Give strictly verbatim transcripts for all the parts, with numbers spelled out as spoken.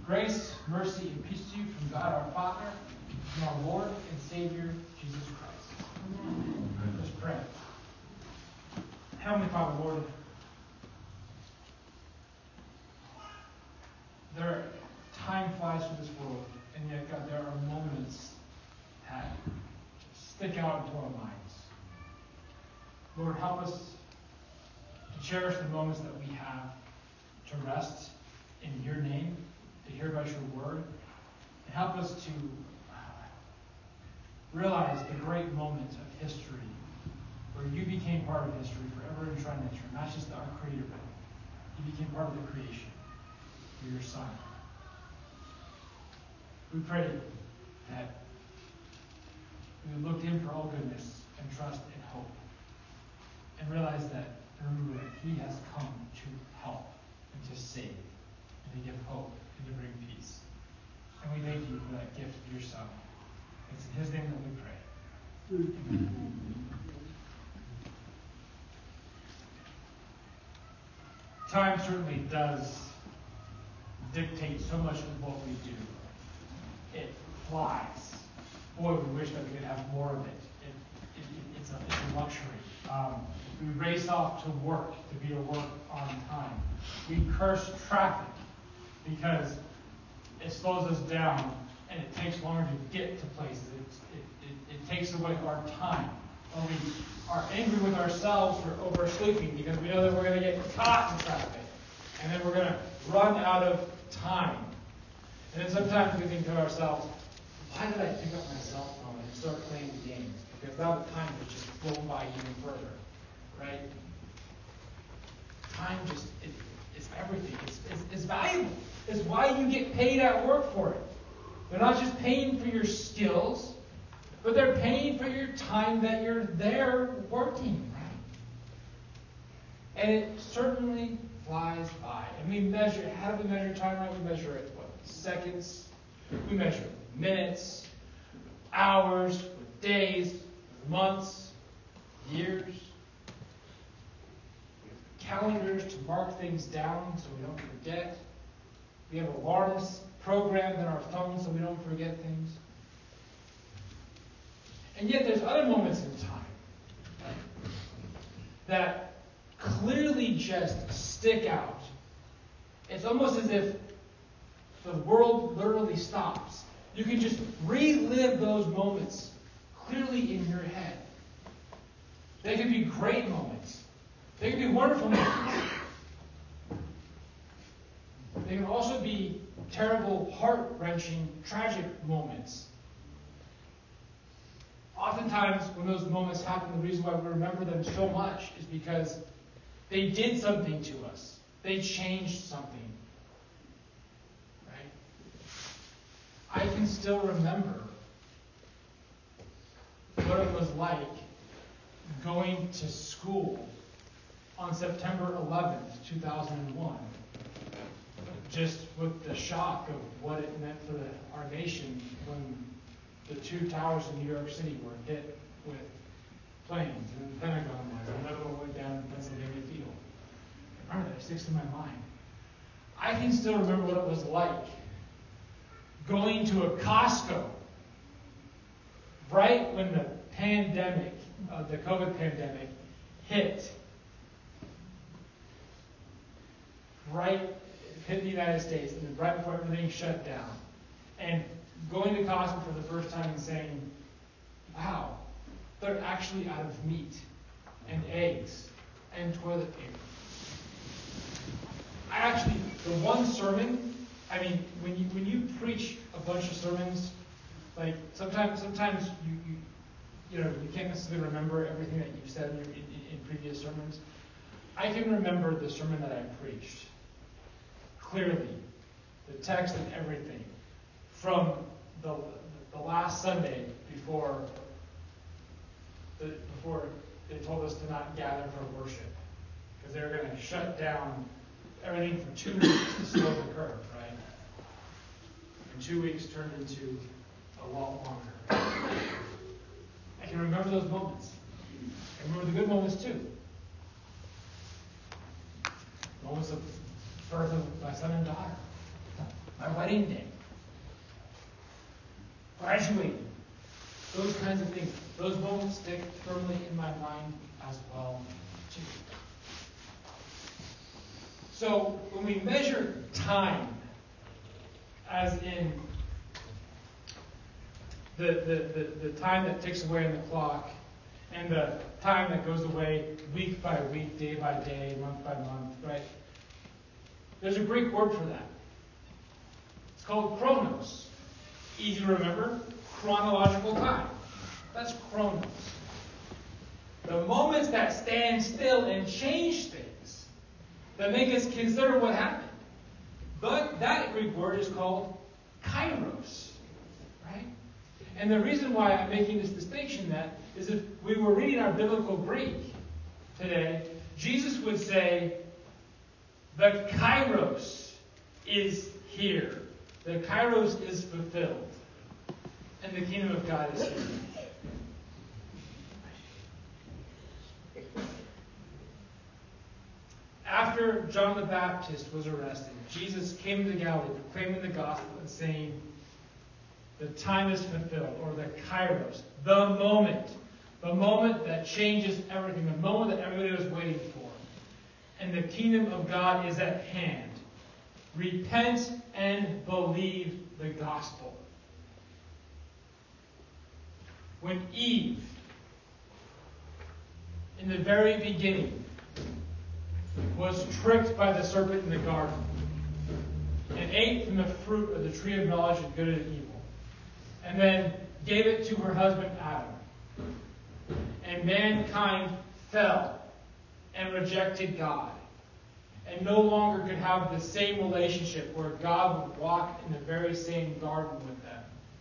Grace, mercy, and peace to you from God our Father, from our Lord and Savior, Jesus Christ. Amen. Let's pray. Heavenly Father, Lord, there time flies through this world, and yet, God, there are moments that stick out into our minds. Lord, help us to cherish the moments that we have to rest in your name, to hear about your word, and help us to uh, realize the great moment of history where you became part of history forever and trying to not just our creator, but you became part of the creation through your Son. We pray that we would look to him for all goodness and trust and hope, and realize that, and remember that he has come to help and to save and to give hope and to bring peace. And we thank you for that gift of your Son. It's in his name that we pray. Amen. Time certainly does dictate so much of what we do. It flies. Boy, we wish that we could have more of it. it, it, it it's, a, it's a luxury. Um, we race off to work to be at work on time. We curse traffic because it slows us down and it takes longer to get to places. It, it, it, it takes away our time. Or we are angry with ourselves for oversleeping because we know that we're going to get caught in traffic. And then we're going to run out of time. And then sometimes we think to ourselves, why did I pick up my cell phone and start playing games? Because now the time has just flown by even further. Right? Time just, it, it's everything. It's, it's, it's valuable. It's why you get paid at work for it. They're not just paying for your skills, but they're paying for your time that you're there working. Right? And it certainly flies by. And we measure, how do we measure time? Right? We measure it, what, seconds? We measure it with minutes, hours, with days, with months, years. Calendars to mark things down so we don't forget. We have alarms programmed in our phones so we don't forget things. And yet there's other moments in time that clearly just stick out. It's almost as if the world literally stops. You can just relive those moments clearly in your head. They can be great moments. They can be wonderful moments. They can also be terrible, heart-wrenching, tragic moments. Oftentimes, when those moments happen, the reason why we remember them so much is because they did something to us. They changed something. Right? I can still remember what it was like going to school on September eleventh, two thousand one, just with the shock of what it meant for the, our nation when the two towers in New York City were hit with planes, and the Pentagon was, and another one went down in Pennsylvania Field. I remember that, it sticks in my mind. I can still remember what it was like going to a Costco right when the pandemic, uh, the COVID pandemic, hit. Right, hit the United States, and then right before everything shut down. And going to Costco for the first time and saying, wow, they're actually out of meat and eggs and toilet paper. I actually, the one sermon, I mean, when you when you preach a bunch of sermons, like sometimes sometimes you you, you know you can't necessarily remember everything that you've said in, your, in, in previous sermons. I can remember the sermon that I preached clearly, the text and everything, from the the last Sunday before the before they told us to not gather for worship, because they were going to shut down everything for two weeks to slow the curve, right? And two weeks turned into a lot longer. I can remember those moments. I remember the good moments too. Moments of birth of my son and daughter. my wedding day, graduating, those kinds of things. Those moments stick firmly in my mind as well, too. So when we measure time, as in the, the, the, the time that ticks away on the clock, and the time that goes away week by week, day by day, month by month, right? There's a Greek word for that. It's called chronos. Easy to remember, chronological time. That's chronos. The moments that stand still and change things, that make us consider what happened. But that Greek word is called kairos, right? And the reason why I'm making this distinction that is if we were reading our biblical Greek today, Jesus would say, the kairos is here. The kairos is fulfilled. And the kingdom of God is here. After John the Baptist was arrested, Jesus came to Galilee proclaiming the gospel and saying, the time is fulfilled, or the kairos, the moment. The moment that changes everything, the moment that everybody was waiting for. And the kingdom of God is at hand. Repent and believe the gospel. When Eve, in the very beginning, was tricked by the serpent in the garden and ate from the fruit of the tree of knowledge of good and evil, and then gave it to her husband Adam, and mankind fell and rejected God, and no longer could have the same relationship where God would walk in the very same garden with them.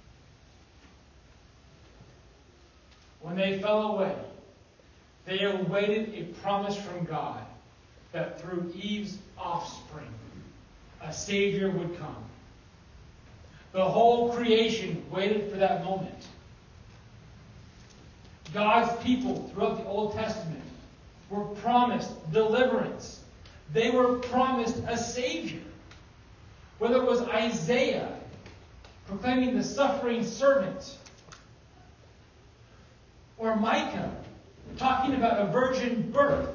When they fell away, they awaited a promise from God that through Eve's offspring, a Savior would come. The whole creation waited for that moment. God's people throughout the Old Testament were promised deliverance. They were promised a Savior. Whether it was Isaiah proclaiming the suffering servant, or Micah talking about a virgin birth,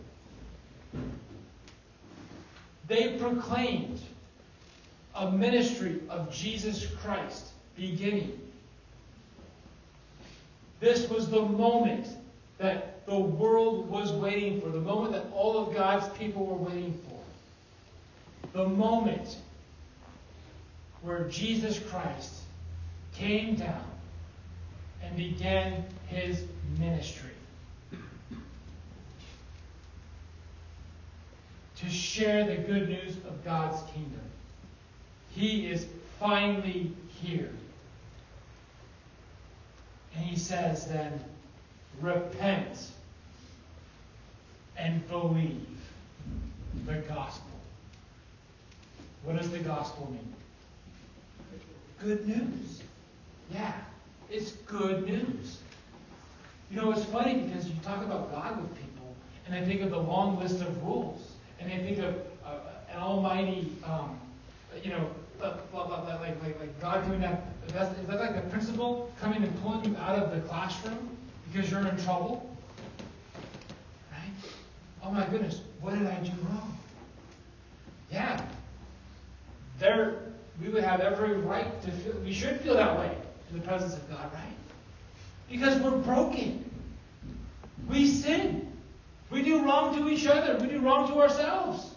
they proclaimed a ministry of Jesus Christ beginning. This was the moment that the world was waiting for, the moment that all of God's people were waiting for. The moment where Jesus Christ came down and began his ministry to share the good news of God's kingdom. He is finally here. And he says then, repent and believe the gospel. What does the gospel mean? Good news. Yeah, it's good news. You know, it's funny because you talk about God with people, and they think of the long list of rules, and they think of uh, an almighty, um, you know, like, like, like, like God coming down. Is that, is that like the principal coming and pulling you out of the classroom because you're in trouble? Right? Oh my goodness, what did I do wrong? Yeah. There, we would have every right to feel, we should feel that way in the presence of God, right? Because we're broken. We sin. We do wrong to each other. We do wrong to ourselves.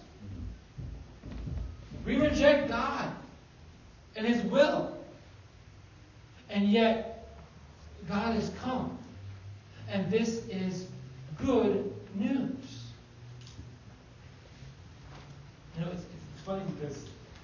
We reject God and his will. And yet, God has come. And this is good news. You know, it's, it's funny because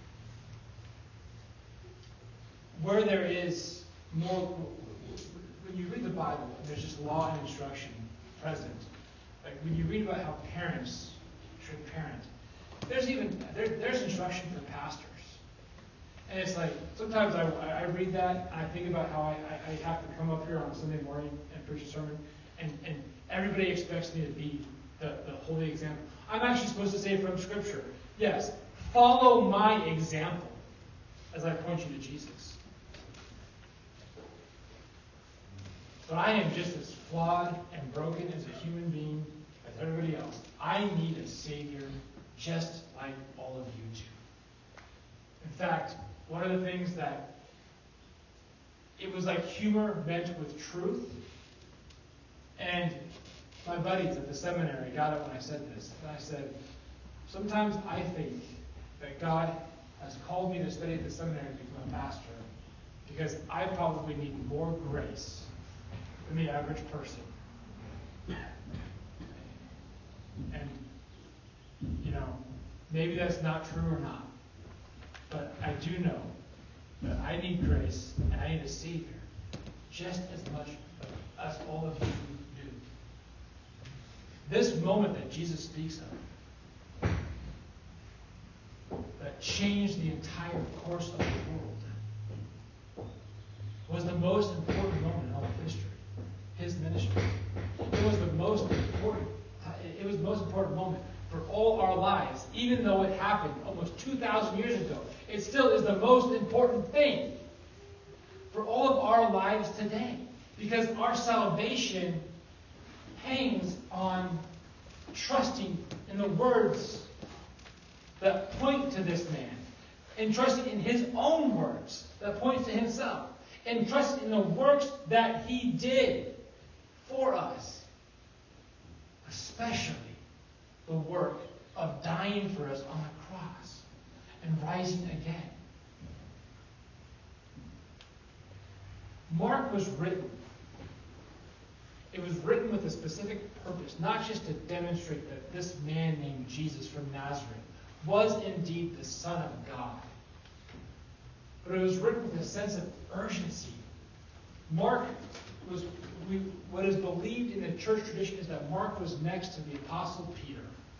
where there is more, when you read the Bible, there's just law and instruction present. Like when you read about how parents should parent, there's even there, there's instruction for pastors. And it's like, sometimes I, I read that and I think about how I, I have to come up here on Sunday morning and preach a sermon, and, and everybody expects me to be the, the holy example. I'm actually supposed to say from Scripture, yes, follow my example. as I point you to Jesus. But I am just as flawed and broken as a human being as everybody else. I need a Savior just like all of you do. In fact, one of the things that it was like humor meant with truth. And my buddies at the seminary got it when I said this. And I said, sometimes I think that God has called me to study at the seminary to become a pastor because I probably need more grace than the average person. And, you know, maybe that's not true or not. But I do know that I need grace and I need a Savior just as much as all of you do. This moment that Jesus speaks of, that changed the entire course of the world, was the most important moment in all of history. His ministry. It was the most important. It was the most important moment for all our lives, even though it happened almost two thousand years ago. It still is the most important thing for all of our lives today, because our salvation hangs on trusting in the words that point to this man, and trusting in his own words that point to himself, and trusting in the works that he did for us, especially the work of dying for us on the cross and rising again. Mark was written. It was written with a specific purpose, not just to demonstrate that this man named Jesus from Nazareth was indeed the Son of God, but it was written with a sense of urgency. Mark was, we, what is believed in the church tradition is that Mark was next to the Apostle Peter,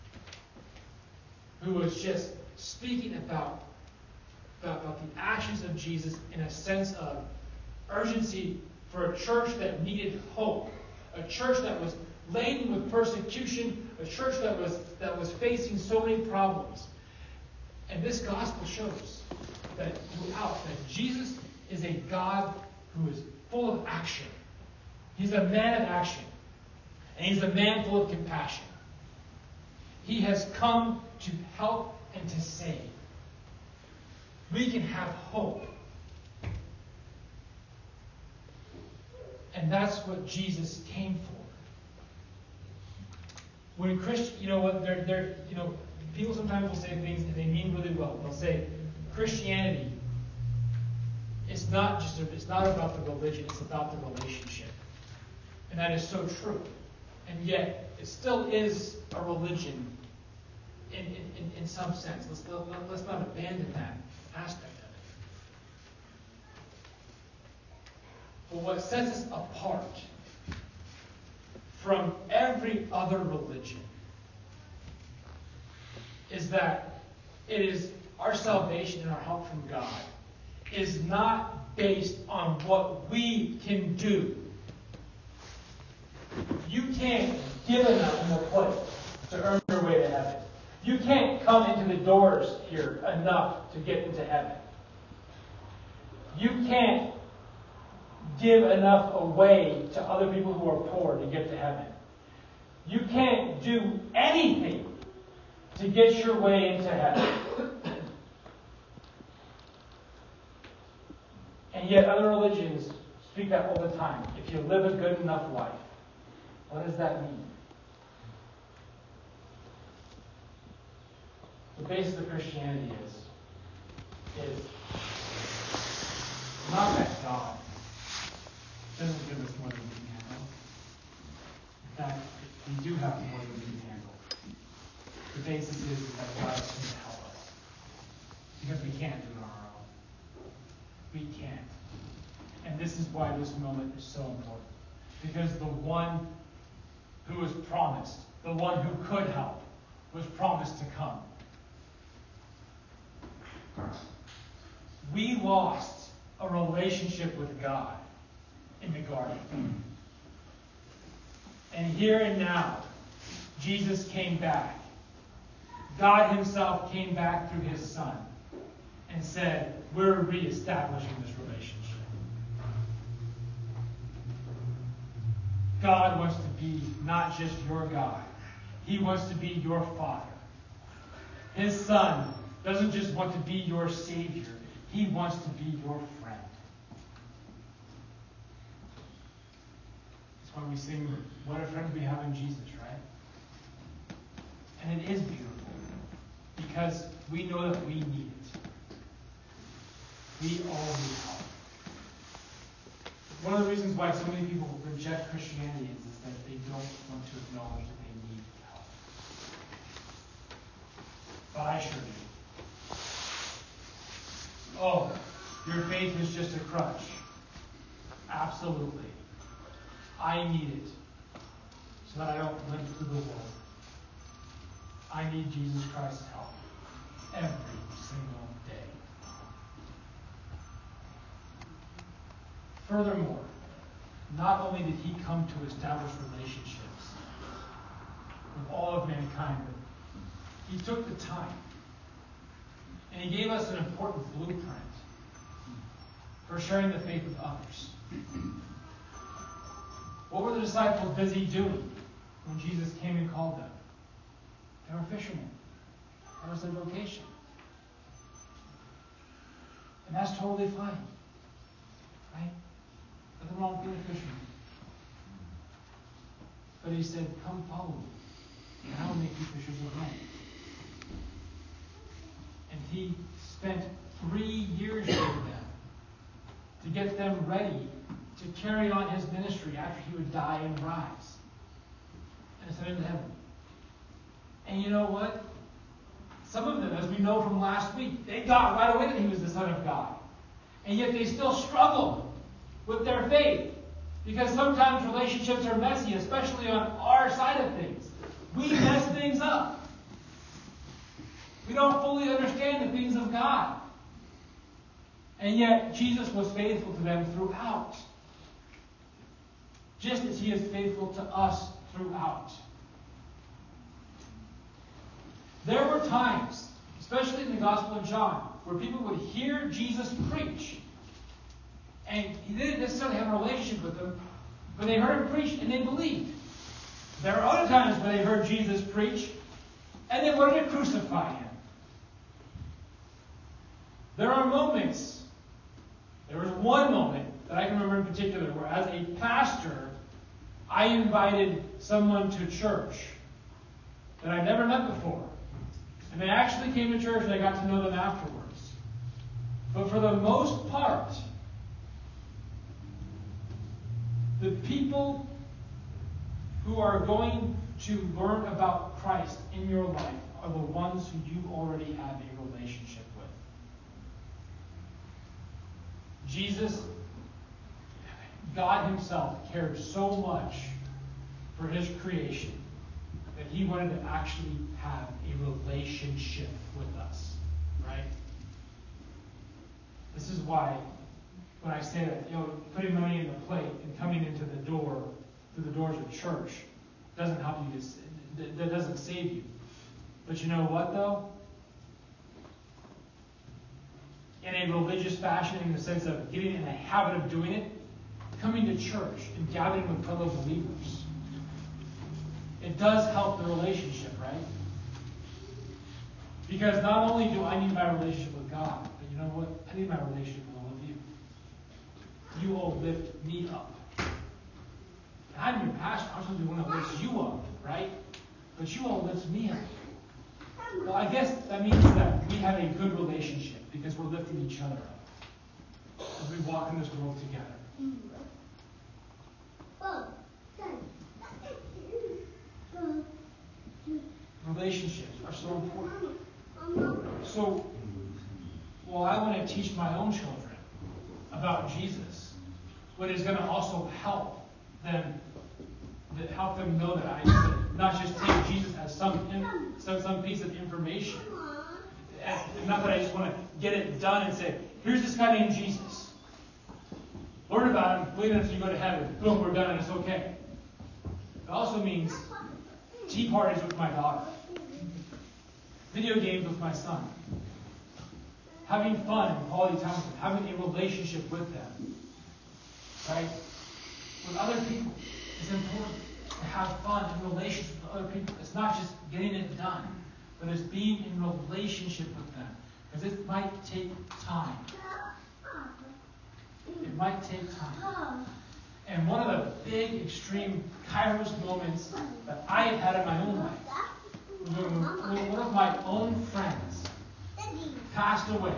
who was just speaking about, about, about the actions of Jesus in a sense of urgency for a church that needed hope, a church that was laden with persecution, a church that was, that was facing so many problems. And this gospel shows that throughout, that Jesus is a God who is full of action. He's a man of action. And he's a man full of compassion. He has come to help and to save. We can have hope. And that's what Jesus came for. When Christian, you know what, they're, they're, you know, people sometimes will say things and they mean really well. They'll say, Christianity, it's not just, a, it's not about the religion, it's about the relationship. And that is so true. And yet, it still is a religion in, in, in some sense. Let's, let's not abandon that aspect of it. But what sets us apart from every other religion is that it is our salvation and our help from God is not based on what we can do. You can't give enough in the plate to earn your way to heaven. You can't come into the doors here enough to get into heaven. You can't give enough away to other people who are poor to get to heaven. You can't do anything to get your way into heaven. And yet other religions speak that all the time. If you live a good enough life. What does that mean? The basis of Christianity is, is not that God doesn't give us more than we can handle. In fact, we do have more than we can handle. The basis is, is that God is going to help us. Because we can't do it on our own. We can't. And this is why this moment is so important. Because the one who was promised, the one who could help, was promised to come. We lost a relationship with God in the garden. And here and now, Jesus came back. God himself came back through his Son and said, we're reestablishing this relationship. God wants to be not just your God. He wants to be your Father. His Son doesn't just want to be your Savior. He wants to be your friend. That's why we sing, what a friend we have in Jesus, right? And it is beautiful. Because we know that we need it. We all need help. One of the reasons why so many people reject Christianity is, is that they don't want to acknowledge that they need help. But I sure do. Oh, your faith is just a crutch. Absolutely. I need it so that I don't limp through the world. I need Jesus Christ's help every single day. Furthermore, not only did he come to establish relationships with all of mankind, but he took the time and he gave us an important blueprint for sharing the faith with others. What were the disciples busy doing when Jesus came and called them? They were fishermen. That was their vocation. And that's totally fine. Right? Nothing wrong with being a fisherman. But he said, come follow me, and I will make you fishers of men. And he spent three years with them to get them ready to carry on his ministry after he would die and rise and ascend into heaven. And you know what? Some of them, as we know from last week, they got right away that he was the Son of God. And yet they still struggle with their faith. Because sometimes relationships are messy, especially on our side of things. We mess things up. We don't fully understand the things of God. And yet Jesus was faithful to them throughout. Just as he is faithful to us throughout. There were times, especially in the Gospel of John, where people would hear Jesus preach. And he didn't necessarily have a relationship with them, but they heard him preach and they believed. There were other times where they heard Jesus preach and they wanted to crucify him. There are moments, there was one moment that I can remember in particular where as a pastor, I invited someone to church that I'd never met before. And they actually came to church and I got to know them afterwards. But for the most part, the people who are going to learn about Christ in your life are the ones who you already have a relationship with. Jesus, God himself, cared so much for his creation that he wanted to actually have a relationship with us. Right? This is why when I say that, you know, putting money in the plate and coming into the door, through the doors of church, doesn't help you, to, that doesn't save you. But you know what, though? In a religious fashion, in the sense of getting in the habit of doing it, coming to church and gathering with fellow believers, it does help the relationship, right? Because not only do I need my relationship with God, but you know what? I need my relationship with all of you. You all lift me up. And I'm your pastor. I'm supposed to be one that lifts you up, right? But you all lift me up. Well, I guess that means that we have a good relationship because we're lifting each other up as we walk in this world together. Relationships are so important. So, well, I want to teach my own children about Jesus, what is going to also help them, that help them know that I not just take Jesus as some some some piece of information, and not that I just want to get it done and say, here's this guy named Jesus. Learn about him, believe in him, so you go to heaven. Boom, we're done, and it's okay. It also means tea parties with my daughter, video games with my son, having fun and quality time with them, having a relationship with them. Right? With other people, it's important to have fun in relationships with other people. It's not just getting it done, but it's being in relationship with them. Because it might take time. It might take time. And one of the big, extreme Kairos moments that I have had in my own life was when one of my own friends passed away.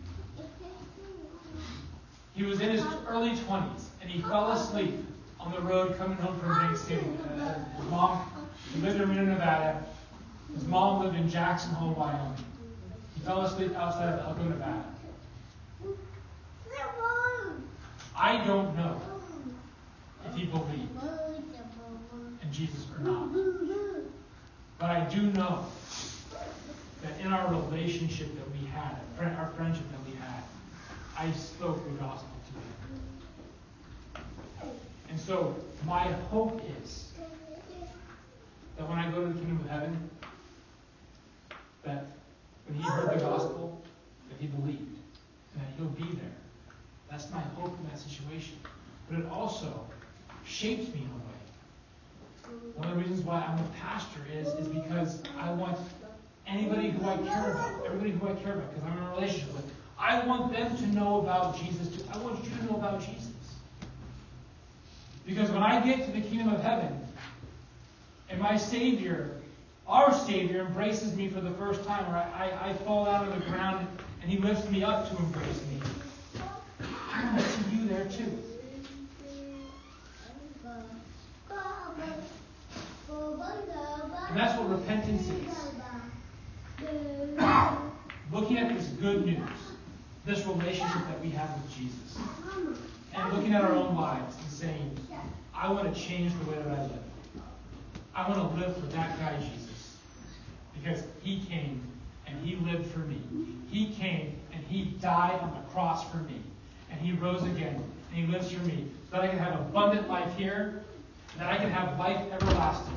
He was in his early twenties, and he fell asleep on the road coming home from Thanksgiving. Uh, his mom, he lived in Reno, Nevada. His mom lived in Jackson Hole, Wyoming. He fell asleep outside of Elko, Nevada. I don't know if he believed in Jesus or not. But I do know that in our relationship that we had, our friendship that we had, I spoke the gospel to him. And so my hope is that when I go to the kingdom of heaven, that when he heard the gospel, that he believed, and that he'll be there. That's my hope in that situation. But it also shapes me in a way. One of the reasons why I'm a pastor is, is because I want anybody who I care about, everybody who I care about, because I'm in a relationship with, I want them to know about Jesus too. I want you to know about Jesus. Because when I get to the kingdom of heaven, and my Savior, our Savior, embraces me for the first time, or I, I, I fall out of the ground and he lifts me up to embrace me, I want to see you there too. And that's what repentance is. Looking at this good news, this relationship that we have with Jesus, and looking at our own lives and saying, I want to change the way that I live. I want to live for that guy Jesus. Because he came and he lived for me. He came and he died on the cross for me. And he rose again and he lives for me. So that I can have abundant life here, and that I can have life everlasting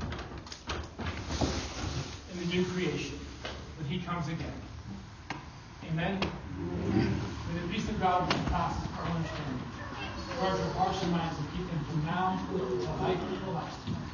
in the new creation when he comes again. Amen? May the peace of God which passes our understanding guard your hearts and minds and keep them from now until life everlasting.